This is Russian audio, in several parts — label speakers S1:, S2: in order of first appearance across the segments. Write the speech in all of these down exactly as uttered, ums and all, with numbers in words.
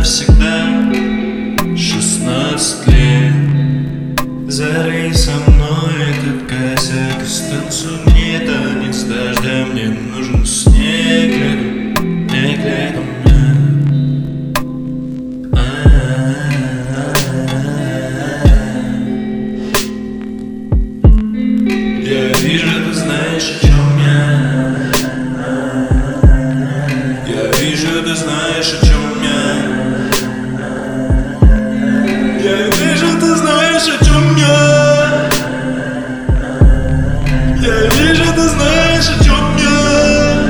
S1: навсегда. Шестнадцать лет. Зарей со мной этот косяк, станцуй мне танец дождя. Мне нужен снег летом, снег летом. Я вижу, ты знаешь, о чем я. Я вижу, ты знаешь, о чем я. Я вижу, ты знаешь, о чем я. Я вижу, ты знаешь, о чем я.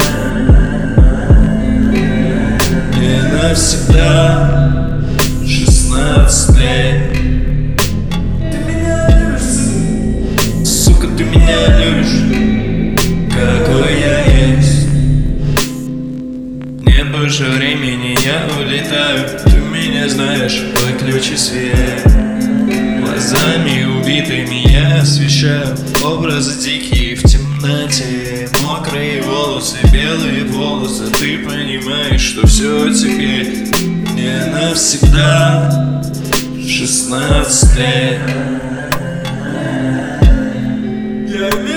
S1: Мне навсегда шестнадцать лет. Ты меня любишь, сука, ты меня любишь, какой я есть. Не больше времени, я улетаю. Ты меня знаешь, выключи свет. Глазами убитыми я освещаю образы дикие в темноте. Мокрые волосы, белые волосы. Ты понимаешь, что все теперь мне навсегда шестнадцать лет. Я